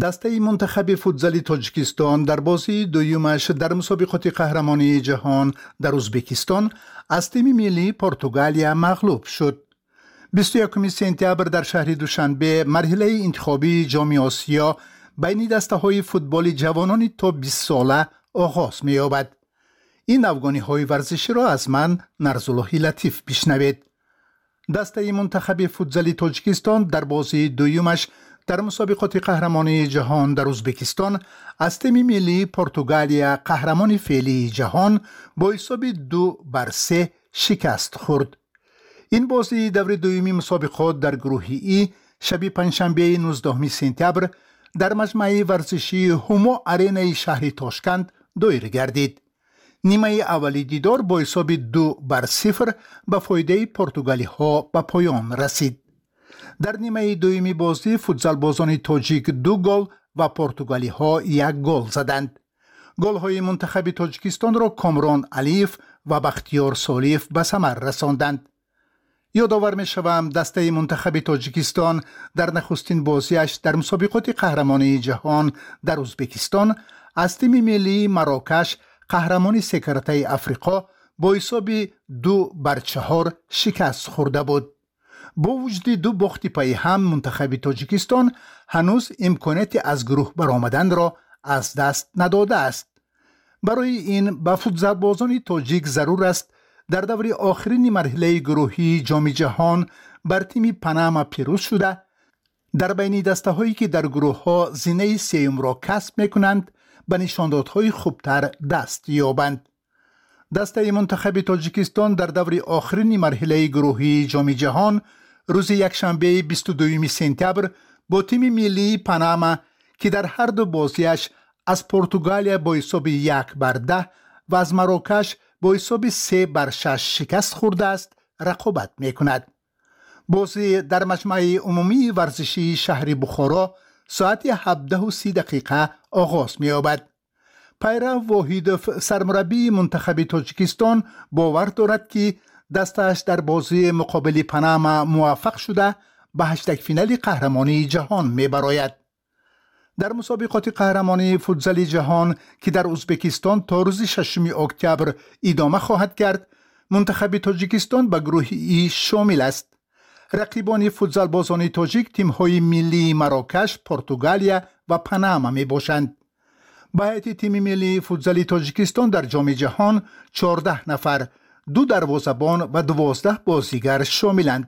دسته منتخب فوتزالی تاجیکستان در بازی دویمش در مسابقات قهرمانی جهان در ازبکستان از تیم ملی پرتغالیا مغلوب شد. 21 سپتامبر در شهر دوشنبه مرحله انتخابی جام آسیا بین دسته‌های فوتبال جوانان تا 20 ساله آغاز می‌یابد. این افغانی‌های ورزشی را از من نرزاللهی لطیف بشنوید. دسته منتخب فوتزالی تاجیکستان در بازی دویمش در مسابقات قهرمانی جهان در ازبکستان از تیم ملی پرتغالیا قهرمان فعلی جهان با حساب 2-3 شکست خورد. این بازی دور دومی مسابقات در گروه ای شب پنجشنبه 19 سپتامبر در مجمع ورزشی هومو آرینای شهر تاشکند دایر گردید. نیمه اولی دیدار با حساب 2-0 به فایده پرتغالی ها به پایان رسید. در نیمه دومی بازی فوتزال بازان تاجیک 2 گل و پرتغالی ها 1 گل زدند. گل های منتخب تاجیکستان را کامران علیف و بختیار سالیف به ثمر رساندند. یادآور می شوم دسته منتخب تاجیکستان در نخستین بازیش در مسابقات قهرمانی جهان در ازبکستان از تیم ملی مراکش قهرمان سه افریقا با حساب 2-4 شکست خورده بود. با وجود 2 باخت پای هم منتخب تاجیکستان هنوز امکانیت از گروه برآمدن را از دست نداده است. برای این به فوتبالبازان تاجیک ضرور است در دور آخرین مرحله گروهی جام جهان بر تیم پاناما پیروز شده در بین دسته‌هایی که در گروه‌ها زینه سوم را کسب می‌کنند به نشاندادهای خوبتر دست یابند. دسته منتخب تاجیکستان در دور آخرین مرحله گروهی جام جهان روز یکشنبه 22 سپتامبر با تیم ملی پاناما که در هر دو بازیش از پرتغالیا با حساب 1-10 و از مراکش با حساب 3-6 شکست خورده است رقابت می‌کند. بازی در مجمع عمومی ورزشی شهر بخارا ساعت 17:30 آغاز می‌یابد. پیرو واحد سرمربی منتخب تاجیکستان باور دارد که دستش در بازی مقابل پاناما موفق شده به 8 فینال قهرمانی جهان می‌براید. در مسابقات قهرمانی فوتزال جهان که در ازبکستان تا روز 6 اکتبر ادامه خواهد کرد، منتخب تاجیکستان به گروه ای شامل است. رقیبان فوتزال بازان تاجیک تیم‌های ملی مراکش، پرتغالیا و پاناما میباشند. به هیئت تیم ملی فوتزال تاجیکستان در جام جهان 14 نفر، 2 دروازه‌بان و 12 بازیگر شاملند.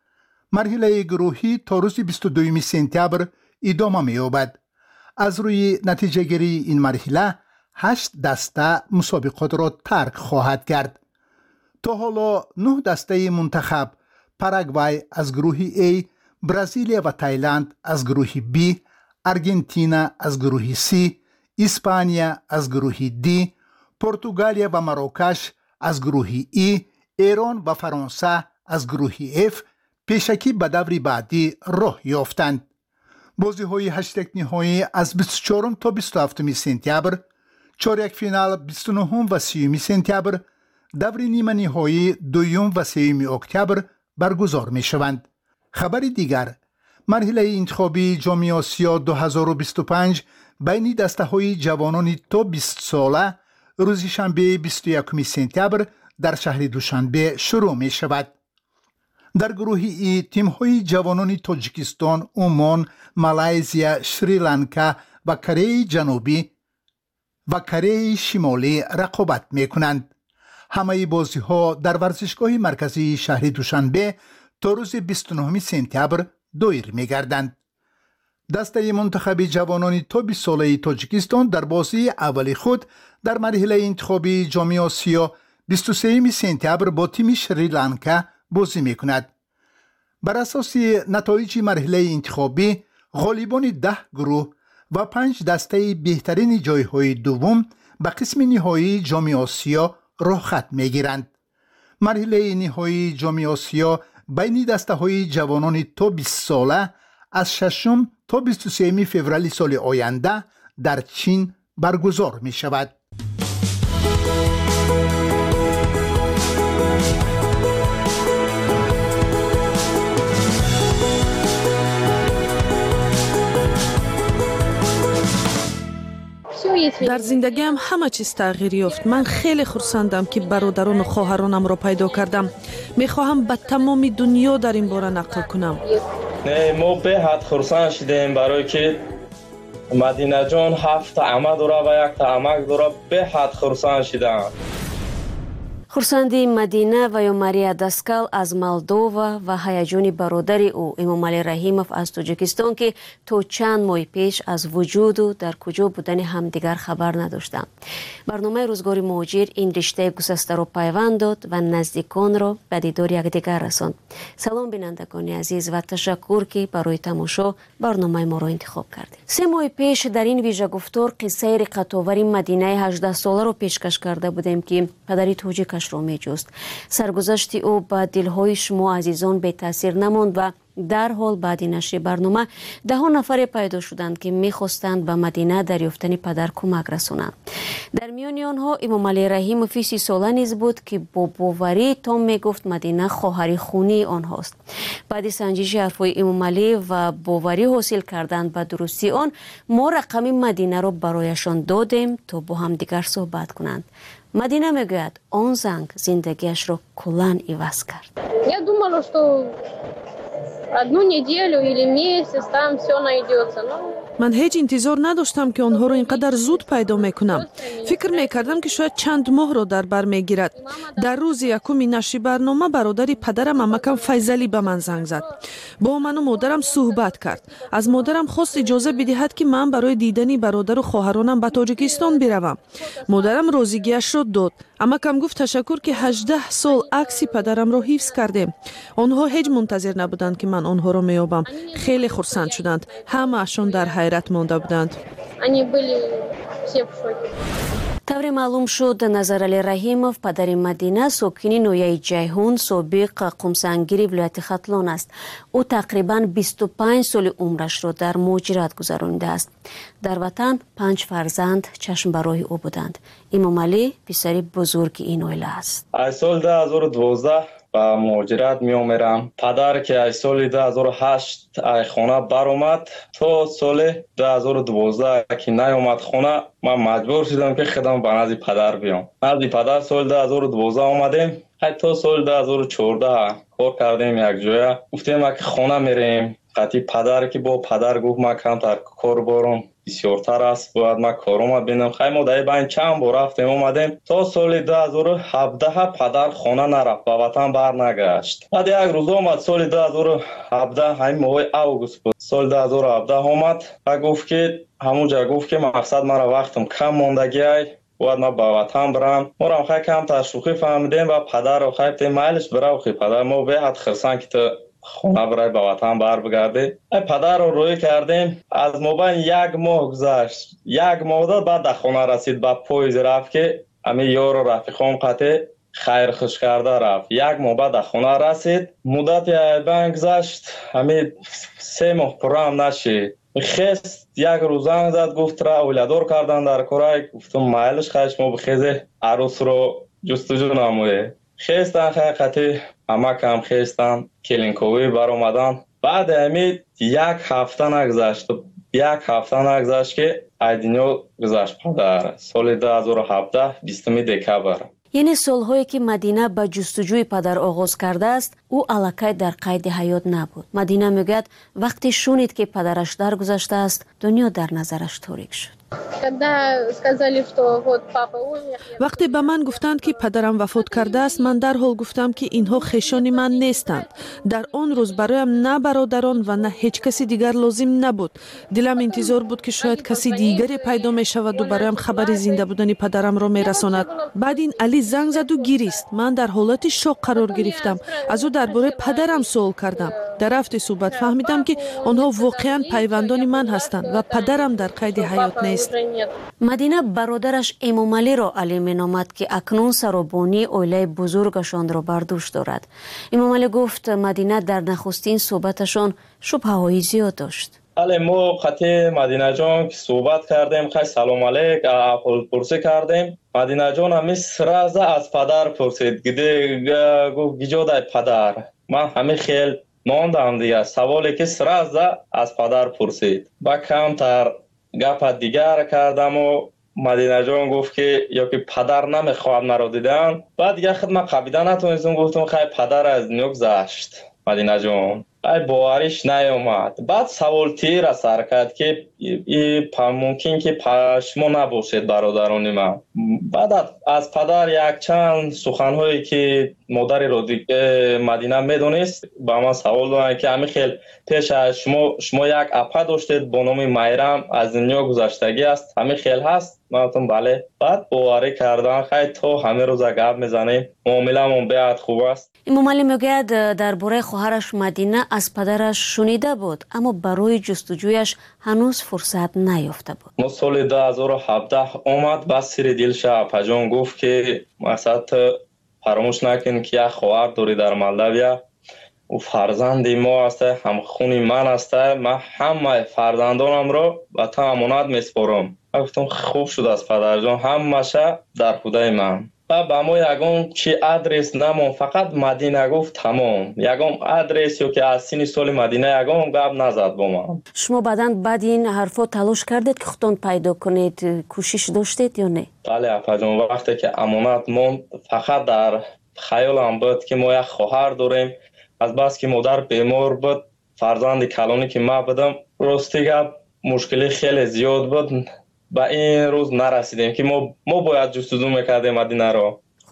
مرحله گروهی تا روز 22 سپتامبر ادامه می‌یابد. از روی نتیجه گیری این مرحله 8 دسته مسابقات را ترک خواهد کرد. تا حالا 9 دسته منتخب پاراگوای از گروه A، برزیل و تایلند از گروه B، ارژانتین از گروه C، اسپانیا از گروه D، پرتغالیا و مراکش از گروه E، ایران و فرانسه از گروه F پیشکی به دور بعدی راه یافتند. بازی های 8 نهایی از 24 تا 27 سپتامبر، چهارک فینال 29 و 30 سپتامبر، دور نیمه نهایی 2 و 3 اکتبر برگزار می شوند. خبر دیگر، مرحله انتخابی جام آسیا 2025 بین دسته های جوانان تا 20 ساله روز شنبه 21 سپتامبر در شهر دوشنبه شروع می شود. در گروه ای تیم های جوانان تاجیکستان، عمان، مالایزیا، شریلانکا و کره جنوبی و کره شمالی رقابت می کنند. همه بازی ها در ورزشگاه مرکزی شهر دوشنبه تا روز 29 سپتامبر دایر می گردند. دسته منتخب جوانان تا 20 ساله تاجیکستان در بازی اول خود در مرحله انتخابی جام آسیا 23 سپتامبر با تیم شریلانکا بازی می کند. بر اساس نتایج مرحله انتخابی غالبان 10 گروه و 5 دسته بهترین جایهای دوم به قسم نهایی جام آسیا راه خط می گیرند. مرحله نهایی جام آسیا بین دسته های جوانان تا 20 ساله از 6 تا 23 فوریه سال آینده در چین برگزار می شود. در زندگیم همه چیز تغییر یافت. من خیلی خرسندم که برادران و خواهرانم را پیدا کردم. میخواهم به تمام دنیا در این باره نقل کنم. ما به حد خرسند شدیم برای که مدینه جان 7 عمه داره و 1 عمک داره. به حد خرسند شدم. خورسندی مدینه و یا ماریا داسکال از مالدووا و هیجان برادر او امامعلی رحیمов از تاجیکستان که تا چند ماه پیش از وجود و در کجا بودن همدیگر خبر نداشتند. برنامه روزگار مهاجر این رشته گسسته را پیوند داد و نزدیکان را به دیدار یکدیگر رساند. سلام بینندگان عزیز و تشکر که برای تماشا برنامه ما را انتخاب کردید. 3 ماه پیش در این ویژه گفتار قصه رقت‌آور مدینه 18 ساله را پیشکش کرده بودیم که پدری تاجیک رو می جست. سرگذشت او با دلهای شما عزیزان به تاثیر نماند و در حال بعد نشر برنامه 10 نفر پیدا شدند که می خواستند به مدینه در یافتن پدر کمک رسانند. در میان آنها امامعلی رحیمov 30 ساله نیز بود که با باوری تام می گفت مدینه خواهر خونی آنهاست. بعد سنجش حرفهای امامعلی و باوری حاصل کردن به درستی آن، ما رقم مدینه را برایشان دادیم تا با هم دیگر صحبت کنند. مدینه میگوید آن زنگ زندگیش را کلاً عوض کرد. Я думала, что одну неделю или месяц там все найдется. من هیچ انتظار نداشتم که آنها را اینقدر زود پیدا میکنم. فکر میکردم که شاید چند ماه را در بر میگیرد. در روز یکم نشر برنامه برادری پدرم عمکم فیضلی به من زنگ زد. با من و مادرم صحبت کرد. از مادرم خواست اجازه بدهد که من برای دیدن برادر و خواهرانم به تاجیکستان بروم. مادرم راضیگیش را داد. عمکم گفت تشکر که 18 سال عکس پدرم را حفظ کردیم. آنها هیچ منتظر نبودند که من آنها را میابم. خیلی خرسند شدند. همه اشون در حیرت مانده بودند. طور معلوم شد نظرعلی رحیمov پدر مدینه ساکن نویه جیهون سابق قمسنگیری ولایت ختلان است. او تقریباً 25 سال عمرش را در مهاجرت گذرانیده است. در وطن 5 فرزند چشم برای او بودند. امامعلی پسر بزرگ این عائله است. از سال 2012 با مهاجرت می آمدم. پدر که از سال 2008 از خانه برآمد تا سال 2012 که نیامد خانه، من مجبور شدم که خودم به نزد پدر بیام. نزد پدر سال 2012 آمدیم. حتی سال 2014 کار کردیم یک جایه. گفتیم که خانه میریم. قطعی پدر که با پدر گفت من کمتر کار بارم بسیارتر است، باید من کارم ببینم. خیلی ما در این چند بار رفتیم اومدیم تا سال 2017 پدر خانه نرفت و وطن برنگشت. بعد یک روز آمد سال 2017 همین ماه اوگوست بود. سال 2017 آمد و گفت که همونجا گفت که مقصد مرا وقتم کم ماندگی باید من به وطن برم. ما را خیلی کم تشویقی فهمیدیم و پدر رو خیلی میلش برای خیلی پدر ما به حد خرسان که خونه برای به وطن بر بگرده. پدر رو روی کردیم. از مابین 1 ماه گذشت. 1 ماه داد بعد در خونه رسید. با پویز رفت که همه یار و رفیقام قطع خیر خوش کرده رفت. 1 ماه بعد در خونه رسید. مدت بین گذشت. همه 3 ماه پرام نشید. خست 1 روز زنگ زد گفت را اولادور کردن در کره. گفتم مایلش خواهش ما بخیزه عروس رو جستجو نمویه. خستن حقیقتی همه کم خستن کلینکوی بر اومدن. بعد همین 1 هفته نگذشت. 1 هفته نگذشت که ایدینو گذشت پدر. سال 2017 20 دکبر. یعنی سالهایی که مدینه به جستجوی پدر آغاز کرده است، او الکی در قید حیات نبود. مدینه میگوید وقتی شنید که پدرش درگذشته است، دنیا در نظرش تاریک شد. وقتی به من گفتند که پدرم وفات کرده است، من در حال گفتم که اینها خویشان من نیستند. در آن روز برایم نه برادران و نه هیچ کسی دیگر لازم نبود. دلم انتظار بود که شاید کسی دیگری پیدا می شود و برایم خبر زنده بودن پدرم را می رساند. بعد این علی زنگ زد و گریست. من در حالت شوک قرار گرفتم. از او درباره پدرم سوال کردم. در رفت صحبت فهمیدم که آنها واقعا پیوندان من هستند و پدرم در قید حیات نیست. مدینه برادرش امامعلی را علی مینامد که اکنون سرابانی عائله بزرگشان را بر دوش دارد. امامعلی گفت مدینه در نخستین صحبتشان شبهه‌های زیاد داشت. بله ما خطی مدینه جان که صحبت کردیم، خیلی سلام علیک پرسی کردیم. مدینه جان همی سرازه از پدر پرسید. گفت گجاده پدر. من همی خیلی ماندم دیگه. سوالی که سرازه از پدر پرسید. با کمتر گپ دیگر کردم و مدینه جان گفت که یا که پدر نمیخواد مرا دیدن. بعد دیگه خدمت قبیده نتونستم، گفتم خیلی پدر از دنیا گذشت مدینه جان. باوریش نیامد. بعد سوال تیر سر کرد که ممکن که شما نباشید برادران من. بعد از پدر یک چند سخنهایی که مادر رو مدینه میدونست با من سوال دادن که همین خیلی پیش از شما یک اپا داشتید با نام میرم از دنیا گذشتگی است، همین خیلی هست؟ من گفتم بله. بعد باوری کردن خیلی تو همه روز گپ میزنیم، معامله‌مون بیاد خوب است. امام علی میگوید درباره خواهرش مدینه از پدرش شنیده بود اما برای جستجویش هنوز فرصت نیافته بود. ما سال 2017 اومد با سر دلش اپا جان گفت که مثلا فراموش نکن که یک خواهر داری در مالدویا و فرزند ما است، هم خونی من است، من همه فرزندانم را به تو امانت میسپارم. گفتم خوب شد از پدر جان، همشه در خدای من. با ما یگان چی آدرس نمون، فقط مدینه گفت تمام. یگان آدرس یا که از سین سال مدینه یگان گپ نزد با من. شما بعد این حرفا تلاش کردید که خودتون پیدا کنید، کوشش داشتید یا نه؟ بله اپا جان، وقتی که امانت موند فقط در خیالم بود که ما یک خواهر داریم. از بس که مادر بیمار بود، فرزند کلانی که ما بودم، راستی گپ مشکلی خیلی زیاد بود. با این روز نرسیدیم که ما باید جستجو میکردیم مدینه رو. خب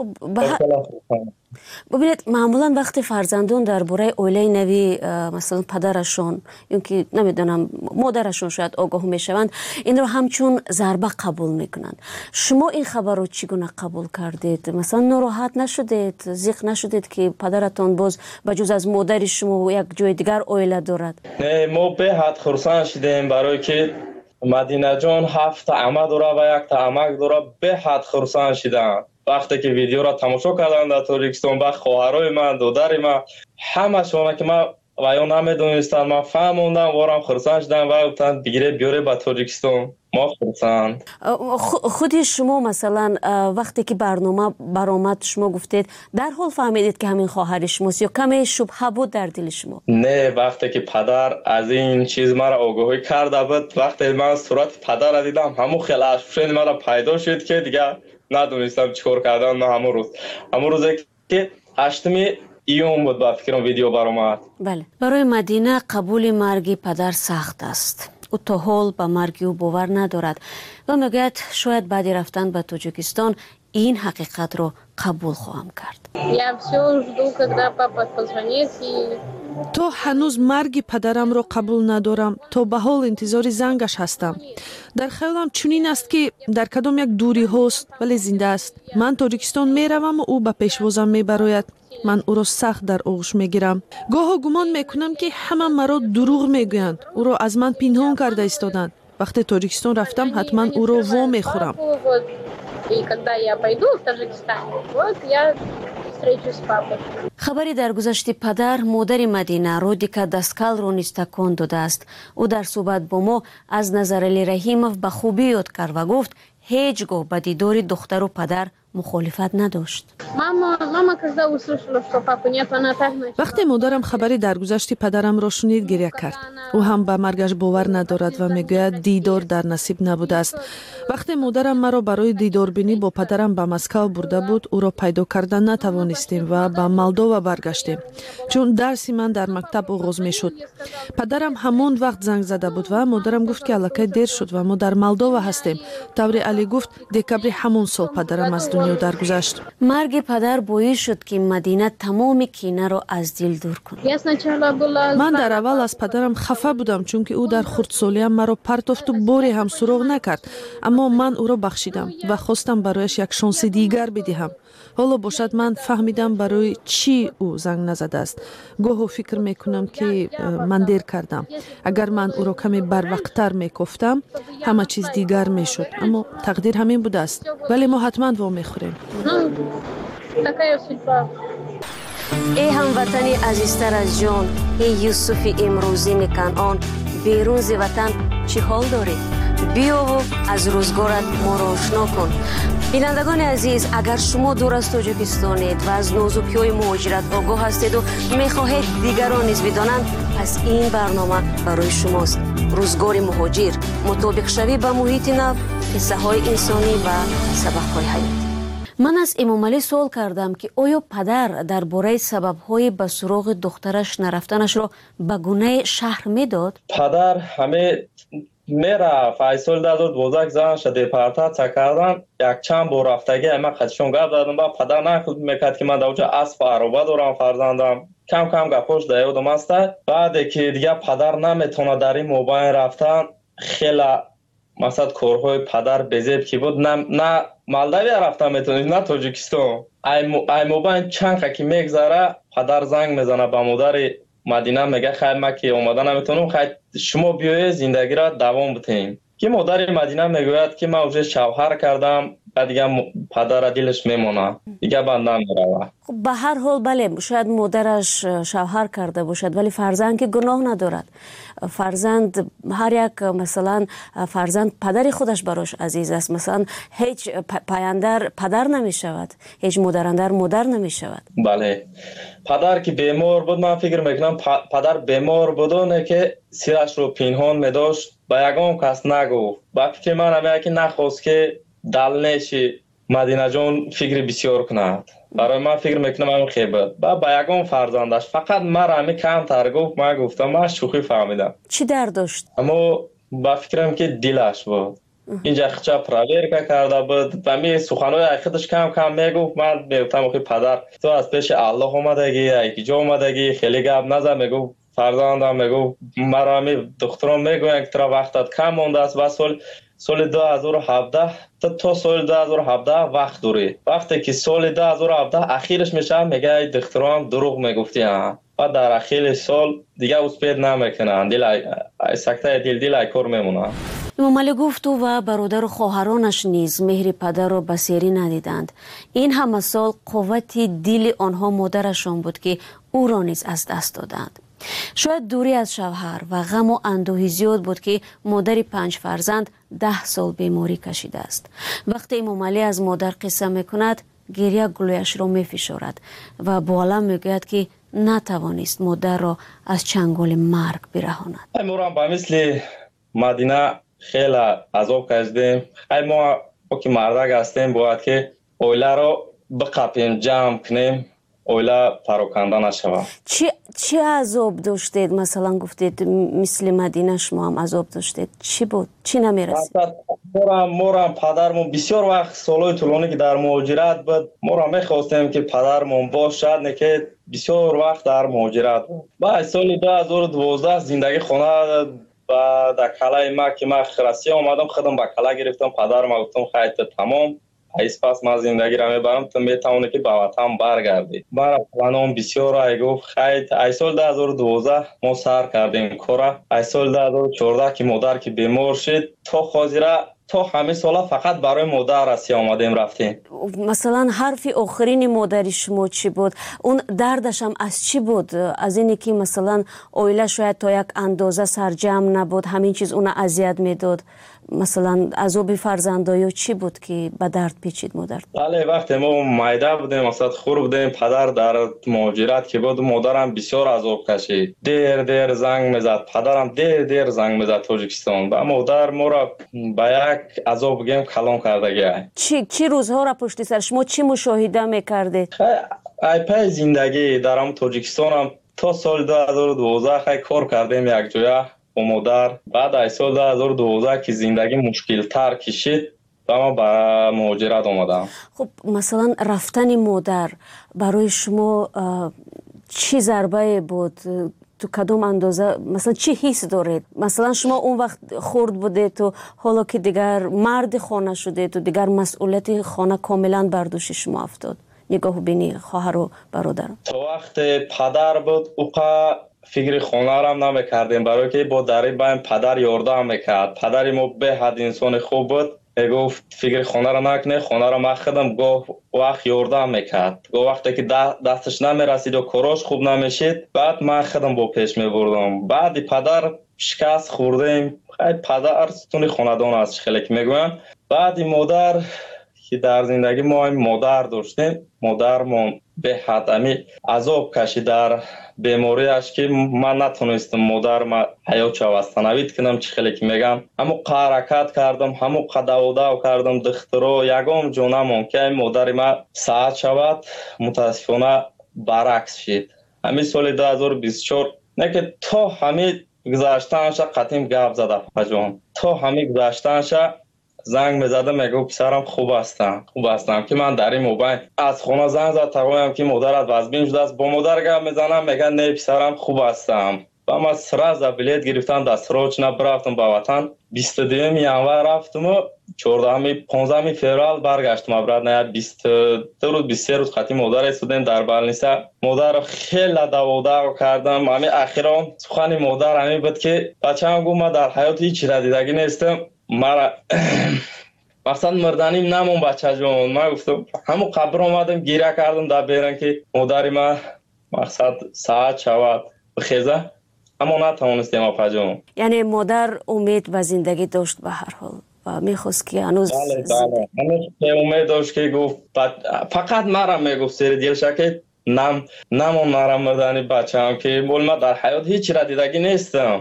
ببینید معمولا وقتی فرزندان درباره اوله نوی مثلا پدرشون یا که نمیدونم مادرشون شاید آگاه میشوند، این رو همچون ضربه قبول میکنند. شما این خبر رو چگونه قبول کردید؟ مثلا ناراحت نشدید، ضیق نشدید که پدرتان باز بجز از مادر شما یک جای دیگر اوله دارد؟ نه، ما به حد خرسان شدیم برای که مدینه جان 7 عمه داره و 1 عمک داره. به حد خرسان شدن وقتی که ویدیو را تماشا کردن در تاجیکستان. با خواهرای من، دادر من، همه شونه که من و یا نمیدونستن، من فهموندم وارم خرسان شدن و گفتن بگیره بیاره به تاجیکستان. ما خرسان. خودی شما مثلا وقتی که برنامه برآمد شما گفتید در حال فهمیدید که همین خواهر شماست یا کمی شبهه بود در دل شما؟ نه، وقتی که پدر از این چیز مرا آگاهی کرده بود، وقتی من صورت پدر را دیدم همون خیلی اشفشن مرا پیدا شد که دیگه ندونستم چیکار کردن. من همون روز که 8 ایون بود با فکرم ویدیو برآمد. بله، برای مدینه قبول مرگ پدر سخت است. او تا حال به مرگ او باور ندارد و میگوید شاید بعد رفتن به تاجیکستان این حقیقت رو قبول خواهم کرد. تو هنوز مرگ پدرم رو قبول ندارم، تو به حال انتظار زنگش هستم. در خیالم چنین است که در کدام یک دوری هست ولی زنده است. من تاجیکستان میروم و او به پیشوازم میبراید. من او را سخت در آغوش میگیرم. گاه گمان میکنم که همه مرا دروغ میگویند، او را از من پنهان کرده ایستادند. وقتی تاجیکستان رفتم حتما او را وا میخورم. خبری در گذشت پدر مادر مدینه رودیکا داسکال رو نیز تکان داده است. او در صحبت با ما از نظر علی رحیموف به خوبی یاد کرد و گفت هیچگاه به دیدار دختر و پدر مخالفت نداشت. وقتی مادرم خبری درگذشت پدرم را شنید گریه کرد. او هم به مرگش باور ندارد و میگوید دیدار در نصیب نبوده است. وقتی مادرم مرا برای دیدار بینی با پدرم به مسکو برده بود، او را پیدا کردن نتوانستیم و به مالدووا برگشتیم، چون درسی من در مکتب آغاز میشد. پدرم همان وقت زنگ زده بود و مادرم گفت که الکی دیر شد و ما در مالدووا هستیم. طوری علی گفت دکبر همون سال پدرم از دنیا درگذشت. مرگ پدر باعث شد که مدینه تمام کینه را از دل دور کند. من در اول از پدرم خفه بودم چون که او در خردسالیم مرا پرتافت و باری هم سراغ نکرد، اما من او را بخشیدم و خواستم برایش یک شانس دیگر بدهم. حالا باشد من فهمیدم برای چی او زنگ نزده است. گاهی فکر میکنم که من دیر کردم. اگر من او را کمی بروقتر میگفتم همه چیز دیگر میشد، اما تقدیر همین بوده است. ولی ما حتما وا میخوریم. ای هموطنی عزیزتر از جان، ای یوسف امروزین کنعان، بیرون ز وطن چی حال داری؟ بیا و از روزگارت ما را آشنا کن. بینندگان عزیز، اگر شما دور از تاجیکستانید و از نازکی‌های مهاجرت آگاه هستید و میخواهید دیگران نیز بدانند، پس این برنامه برای شماست. روزگار مهاجر، مطابق شوی به محیط نو قصه های انسانی و سبق های حیاتی. من از امامعلی سوال کردم که آیا پدر درباره سبب های به سراغ دخترش نرفتنش را به گونه شهر میداد؟ پدر همه میرفت. ای سال 2012 زنش دیپارتاسیا کردن، یک چند بار رفتگی من خودشون گپ دادم. با پدر نقل میکرد که من در اونجا اسب عروبه دارم، فرزندم. کم کم گپاش دیادم است. بعد که دیگه پدر نمیتونه در این موبایل رفتن، خیلی مثلا کارهای پدر بزرگ که بود، نه مالداوی رفتن میتونه، نه تاجیکستان. ای موبایل چند که میگذره پدر زنگ میزنه به مادر مدینه، میگه خیر ما که اومدن نمیتونم، خیر شما بیاید زندگی را دوام بدین. که مادر مدینه میگوید که من вже شوهر کردم، دیگه پدر دلش میمونه، دیگه بندم میروه. خب به هر حال بله، شاید مادرش شوهر کرده باشد ولی فرزند که گناه ندارد. فرزند هر یک مثلا فرزند پدر خودش براش عزیز است. مثلا هیچ پایندر پدر نمی شود، هیچ مادراندر مادر نمی شود. بله، پدر که بیمار بود، من فکر میکنم پدر بیمار بودونه که سیرش رو پنهان میداشت، با یگان کس نگفت. با فکر من همه که نخواست که دلنشی مدینه جان فکر بسیار کند. برای من فکر میکنم همین خیبت با یگان فرزندش فقط من همه کم تر گفت. من گفتم من شوخی فهمیدم. چی درد داشت؟ اما با فکرم که دلش بود. اینجا خچا پراویر کرده بود و می سخنهای خودش کم کم میگفت. من میگفتم که پدر تو از پیش الله اومدگی، یکی جا اومدگی، خیلی گپ نزن. میگفت فرزندم، میگفت مرا می دخترم میگوین که ترا وقتت کم مونده است و سال 2017 تا سال 2017 وقت داری. وقتی که سال 2017 اخیرش میشه میگه دخترم دروغ میگفتی ها، و در اخیر سال دیگه اسپید نمیکنن، دل سکته دل کار میمونه. امامعلی گفت او و برادر و خواهرانش نیز مهر پدر را بسیاری ندیدند. این همه سال قوت دل آنها مادرشان بود که او را نیز از دست دادند. شاید دوری از شوهر و غم و اندوهی زیاد بود که مادر 5 فرزند 10 سال بیماری کشیده است. وقتی امامعلی از مادر قصه میکند گریه گلویش را میفشارد و با الم میگوید که نتوانست مادر را از چنگال مرگ برهاند. ما با مثل مدینه خیلی عذاب کشیدیم. ما که مردک هستیم باید که اویله را بقپیم، جمع کنیم، اویله پراکنده نشود. چی عذاب داشتید؟ مثلا گفتید مثل مدینه شما هم عذاب داشتید. چی بود؟ چی نمیرسید؟ مورم پدرمون بسیار وقت سالهای طولانی که در مهاجرت بود، مورم میخواستیم که پدرمون باشد، نه که بسیار وقت در مهاجرت بود. بعد سال 2012 زندگی خانه و در کلای ما که من خرسی آمدم، خودم با کلا گرفتم. پدرم گفتم خیلی تمام ایس پس من زندگی را میبرم، تو میتونی که به وطن برگردی. برای پلانم بسیار رای گفت خیلی. ای سال 2012 ما سر کردیم کارا. ای سال 2014 که مادر که بیمار شد، تا خاطره تا همه سالا فقط برای مادر راسیا آمدیم رفتیم. مثلا حرف آخرین مادری شما چی بود؟ اون دردش هم از چی بود؟ از اینی که مثلا اویله شاید تا یک اندازه سرجم نبود، همین چیز اون اذیت میداد؟ مثلا عذاب فرزندایی چی بود که به درد پیچید مادر؟ بله، وقتی ما مایده بودیم، مثلا خور بودیم، پدر در مهاجرت که بود، مادرم بسیار عذاب کشید. دیر زنگ میزد، پدرم دیر زنگ میزد تاجیکستان. و مادر ما را با یک عذاب گیم کلان کرده. چی روزها را پشت سر شما چی مشاهده میکردید؟ ای پای زندگی در تاجیکستان هم تا سال 2012 خیلی کار کردیم یک جایه با مادر. بعد ای سال 2012 که زندگی مشکل تر کشید و ما به مهاجرت آمدم. خب مثلا رفتن مادر برای شما چی ضربه بود؟ تو کدوم اندازه مثلا چی حس دارید؟ مثلا شما اون وقت خرد بوده تو، حالا که دیگر مرد خانه شده تو، دیگر مسئولیت خانه کاملا بر دوش شما افتاد. نگاه بینی خواهر و برادر. تو وقت پدر بود اوقا فکر خانه را هم نمیکردیم، برای که با دری بایم پدر یاردم میکرد. پدری ما به حد انسان خوب بود، گفت فکر خانه را نکنه، خانه را مخدم. گفت وقت یاردم میکرد، گفت وقتی که دستش نمیرسید و کاراش خوب نمیشید، بعد من خودم با پیش میبردم. بعد پدر شکست خوردیم. خیلی پدر ستون خاندان است خیلی که میگویم. بعد مادر که در زندگی ما مادر داشتیم. مادرمون به حد عذاب کشید در بیماریش که من نتونستم مادرم حیات شوستنوید کنم. چه خیلی که میگم همو حرکت کردم، همو قداوداو کردم دخترو یگام جونمون که مادر ما ساعت شود. متاسفانه برعکس شد. همین سال 2024 نه که تا همین گذاشتنش قطعیم گپ زده پجان، تا همین گذاشتنش زنگ میزده میگه پسرم خوب هستم که من در این موبایل از خونه زنگ زد تقویم که مادرت وزبین شده است. با مادر گپ میزنم میگه نه پسرم خوب هستم. و من سراز بلیت گرفتم دستروچ برفتم به وطن. 22 ینور رفتم و 15 فوریه برگشتم. برات نه 22 روز 23 روز خاطی مادر استودنت در بالنیسا. مادر خیلی داودا کردم. همین اخیرا سخن مادر همین بود که بچه‌ام گفت من در حیات هیچ چیز دیدگی نیستم. مرا مقصد مردنیم نمون بچه جون. من گفتم همو قبر اومدم گیره کردم در بیرن که مادری ما مقصد ساعت شود بخیزه، اما نتوانستیم اپا جون. یعنی مادر امید و زندگی داشت به هر حال و میخواست که هنوز بله هنوز امید داشت که گفت فقط مرا میگفت سر دیلش که نمون مرا مردنی بچه هم که بول ما در حیات هیچ را دیدگی نیستم.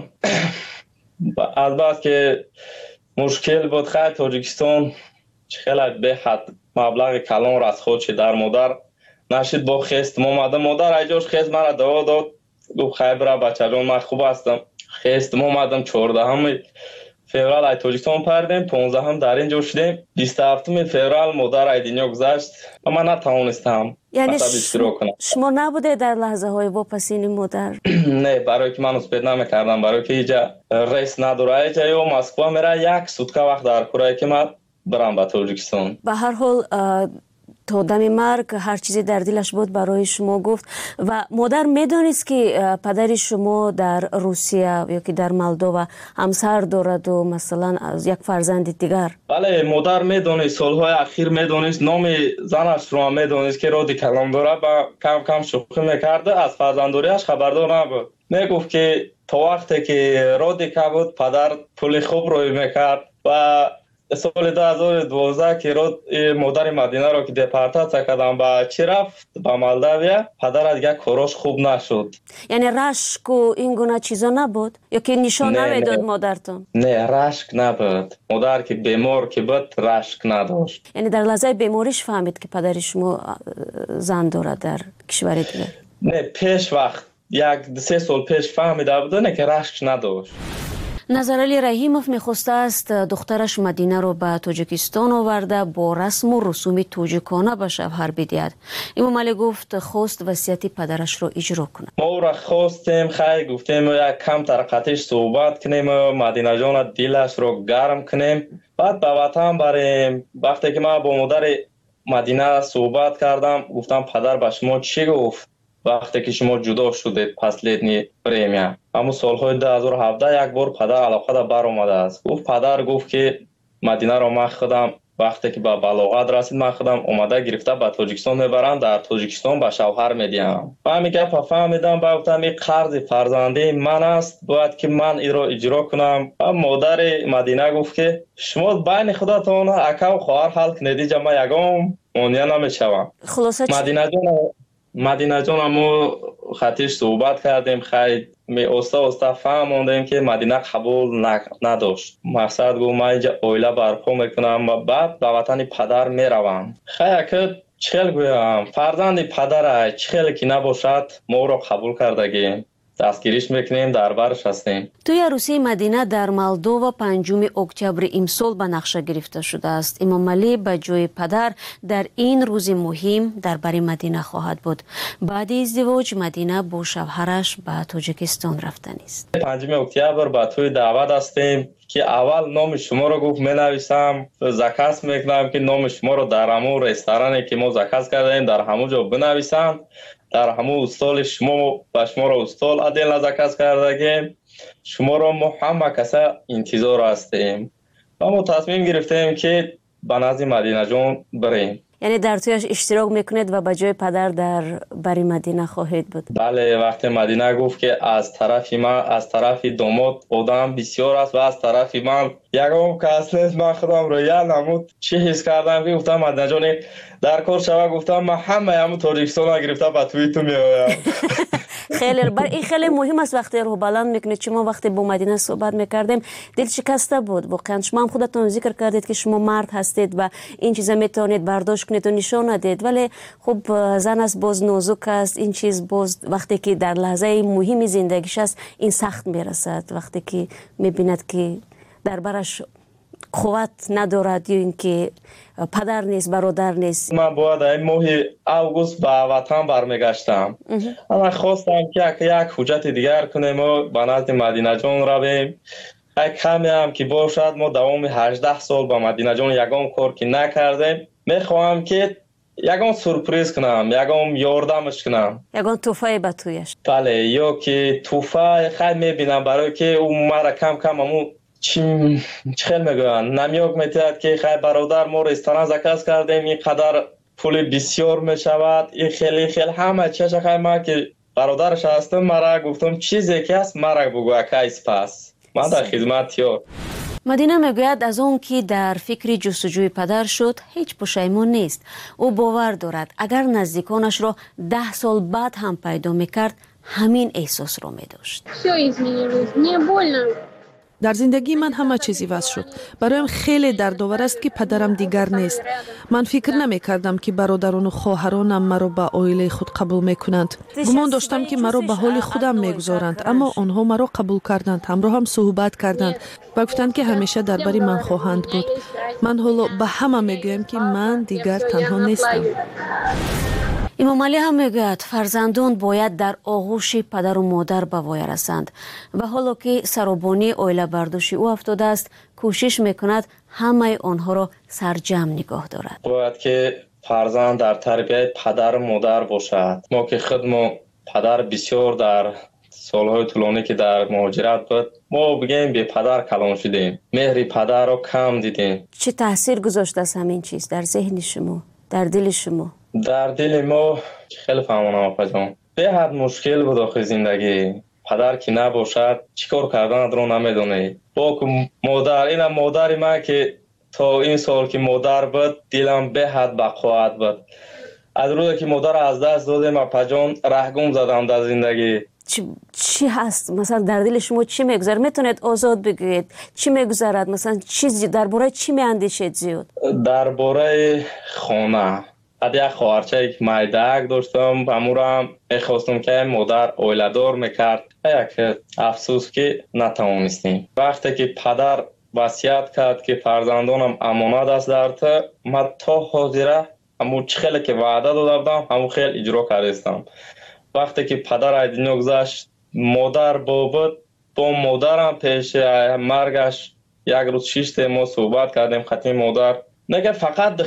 از بعد که مشکل بود خیلی تاجیکستان خیلی به حد مبلغ کلان را از خودش در مادر نشید با خست اومده. مادر ایجاش خست مرا دوا داد گفت خیلی برا بچه جان من خوب هستم. خست اومدم 14 فوریه ای تاجیکستان پردیم، 15 در اینجا شدیم. 27 فوریه مادر ای دنیا گذشت و من نتوانستم. یعنی شما نبوده در لحظه های واپسین مادر؟ نه، برای که من اسپید نمیکردم، برای که اینجا ریس نداره. اینجا یا مسکو میره یک سوتکه وقت در کره که من برم به تاجیکستان. به هر حال تا دم مرگ هر چیزی در دلش بود برای شما گفت. و مادر میدونست که پدر شما در روسیه یا که در مولدووا همسر دارد و مثلا از یک فرزند دیگر؟ بله مادر میدونست، سالهای اخیر میدونست، نام زنش رو میدونست که رادی کلام داره و کم کم شوخی میکرده. از فرزنداریش خبردار نبود. میگفت که تا وقتی که رادی که بود پدر پول خوب روی میکرد و سال 2012 که مادر مدینه را که دپارتات کردم با چی رفت با مولداویا، پدر دیگه کاراش خوب نشد. یعنی رشک و این گونه چیزا نبود یا که نشان نمیداد مادرتون؟ نه رشک نبود. مادر که بیمار که بود رشک نداشت. یعنی در لحظه بیماریش فهمید که پدر شما زن دارد در کشور دیگه؟ نه پیش وقت 1-3 سال پیش فهمیده بود نه که رشک نداشت. نظرعلی رحیموف میخواسته است دخترش مدینه رو به تاجیکستان آورده با رسم و رسوم تاجیکانه به شوهر بدهد. امام علی گفت خواست وصیت پدرش رو اجرا کنه. ما را خواستیم خیلی گفتیم یک کم ترقتش صحبت کنیم، مدینه جان دلش رو گرم کنیم، بعد به وطن بریم. وقتی که من با مادر مدینه صحبت کردم گفتم پدر به شما چی گفت وقتی که شما جدا شدید پس لیدنی پریمیا؟ همون سالهای 2017 یک بار پدر علاقه بر اومده است. پدر گفت که مدینه رو من خودم وقتی که به بلاغت رسید من خودم اومده گرفته به تاجیکستان میبرم، در تاجیکستان به شوهر میدیم. من میگم فهمیدم گفتم این قرض فرزندی من است، باید که من این رو اجرا کنم. مادر مدینه گفت که شما بین خودتون اکا و خواهر حل کنید، جا من یگام مونیا نمیشوم. مدینه جان همو خطیش صحبت کردیم، خیلی استا فهموندیم که مدینه قبول نداشت. مقصد گفت من اینجا اویله برپا میکنم و بعد به وطن پدر میروم. خیلی که چخیل گویم فرزند پدر چخیل که نباشد ما رو قبول کردگیم، دستگیریش میکنیم، در برش هستیم. توی عروسی مدینه در مولدووا 5 اکتبر امسال به نقشه گرفته شده است. امام علی به جای پدر در این روز مهم در بر مدینه خواهد بود. بعد ازدواج مدینه با شوهرش به تاجیکستان رفتنی است. 5 اکتبر به توی دعوت هستیم که اول نام شما رو گفت مینویسم، زکس میکنم که نام شما رو در همون رستورانی که ما زکس کردیم در همون جا بنویسم، در همون استال شما و شما رو استال عدل نزکس کردگیم، شما رو ما همه کسا انتظار هستیم و ما تصمیم گرفتیم که به نزد مدینه جان بریم. یعنی در تویش اشتراک میکنید و به جای پدر در بری مدینه خواهید بود؟ بله، وقتی مدینه گفت که از طرف من، از طرف داماد آدم بسیار است و از طرف من یگام کس نیست. من خودم رو یاد نمود چی حس کردم که گفتم مدینه جان در کار شوه، گفتم من همه همون تاجیکستان گرفته به توی تو میایم. خیلی این خیلی مهم است وقتی روح بلند میکنید. شما وقتی با مدینه صحبت میکردیم دل شکسته بود واقعا. شما هم خودتون ذکر کردید که شما مرد هستید و این چیزا میتونید برداشت کنید و نشان ندید، ولی خب زن است، باز نازک است. این چیز باز وقتی که در لحظه مهم زندگیش است این سخت میرسد، وقتی که میبیند که در برش قوت ندارد یا اینکه پدر نیست، برادر نیست. من باید این ماه اوگوست به وطن برمیگشتم. اما خواستم که یک حجت دیگر کنیم و به نزد مدینه جان رویم. کمی هم که باشد ما دوام 18 سال با مدینه جان یگام کار که نکردیم. میخواهم که یگام سورپریز کنم، یگام یاردمش کنم، یگام توفای به تویش. بله، یا که توفای خیلی میبینم برای که اون مرا کم کم همون چی خیلی میگوین نمیاک میتید که خیلی برادر ما رستوران زکاز کردیم این قدر پول بسیار میشود، این خیلی همه چیز خیلی ما که برادرش هستم مرا گفتم چیزی که هست مرا بگو اکایس پس من در خدمت یا. مدینه میگوید از اون که در فکر جستجوی پدر شد هیچ پشیمون نیست. او باور دارد اگر نزدیکانش را 10 سال بعد هم پیدا میکرد همین احساس را میداشت. در زندگی من همه چیزی واسه شد. برایم خیلی دردآور است که پدرم دیگر نیست. من فکر نمی کردم که برادران و خواهرانم مرا به عائله خود قبول میکنند. گمان داشتم که مرا به حال خودم میگذارند، اما آنها مرا قبول کردند، همراه هم صحبت کردند و گفتند که همیشه درباره من خواهند بود. من حالا به همه میگویم که من دیگر تنها نیستم. امام علی هم میگوید فرزندان باید در آغوش پدر و مادر به وای رسند و حالا که سرابانی عائله برداشت او افتاده است کوشش میکند همه آنها را سرجم نگاه دارد. باید که فرزند در تربیت پدر و مادر باشد. ما که خودمون پدر بسیار در سالهای طولانی که در مهاجرت بود ما بگیم به پدر کلان شدیم، مهر پدر رو کم دیدیم. چه تاثیر گذاشته است همین چیز در ذهن شما، در دل شما؟ در دل ما خیلی فهمانم آقا جان به حد مشکل بود آخه زندگی. پدر که نباشد چیکار کردن رو نمیدونه. با مادر، اینم مادر من که تا این سال که مادر بود دلم به حد بقوت بود. از روزی که مادر از دست دادم آقا جان رهگم زدم در زندگی. چی هست مثلا در دل شما چی میگذره؟ میتونید آزاد بگویید چی میگذرد؟ مثلا چیزی درباره چی میاندیشید زیاد؟ درباره خانه. یک خواهرچه یک مایدک داشتم، امورم میخواستم که مادر عائله‌دار میکرد. یک افسوس که نتوانستیم. وقتی که پدر وصیت کرد که فرزندانم امانت است در تو، من تا حاضره همون خیلی که وعده داده بودم همون خیلی اجرا کردم. وقتی که پدر از دنیا گذشت مادر بود، با مادرم پیش مرگش یک روز 6 ما صحبت کردیم. خطی مادر نگه فقط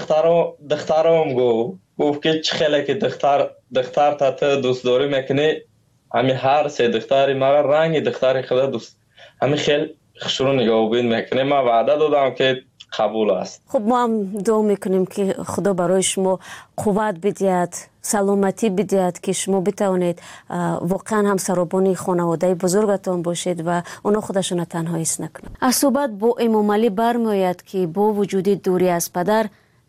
دخترام گفت که چه خیلی که دختر تا دوست داری میکنی، همین هر سه دختری مرا رنگ دختری خدا دوست همین خیلی خشرو نگاه بین میکنه. من وعده دادم که قبول است. خب ما هم دعا میکنیم که خدا برای شما قوت بدهد، سلامتی بدهد که شما بتوانید واقعا هم سرابانی خانواده بزرگتان باشید و اونا خودشون تنها حس نکنند. از صحبت با امام علی برمیآید که با وجود دوری از پدر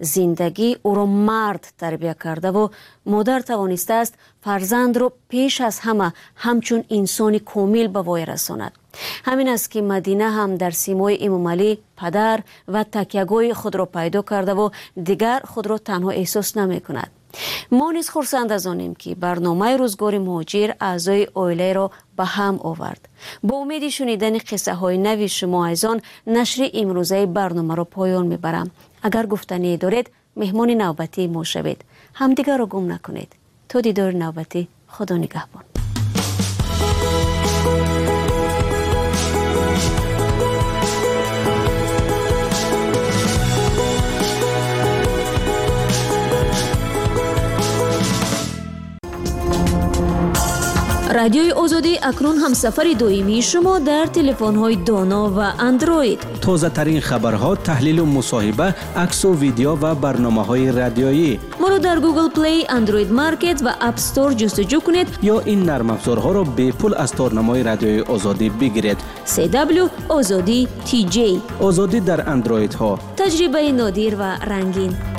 زندگی او را مرد تربیت کرده و مادر توانسته است فرزند را پیش از همه همچون انسانی کامل به وای رساند. همین است که مدینه هم در سیمای امام علی پدر و تکیه‌گاه خود را پیدا کرده و دیگر خود را تنها احساس نمی کند. ما نیز خرسند از آنیم که برنامه روزگار مهاجر اعضای عائله را به هم آورد. با امید شنیدن قصه های نوی شما عزیزان نشر امروزه برنامه را پایان میبرم. اگر گفتنی دارید مهمان نوبتی ما شوید. همدیگر را گم نکنید. تا دیدار نوبتی، خدا نگهبان. رادیوی آزادی اکنون همسفر دائمی شما در تلفن‌های دانا و اندروید. تازه ترین خبرها، تحلیل و مصاحبه، عکس و ویدیو و برنامه‌های رادیویی. ما را در گوگل پلی، اندروید مارکت و اپ استور جستجو کنید یا این نرم افزارها را به پول از تارنمای رادیوی آزادی بگیرید. CW آزادی TJ. آزادی در اندروید ها. تجربه نادر و رنگین.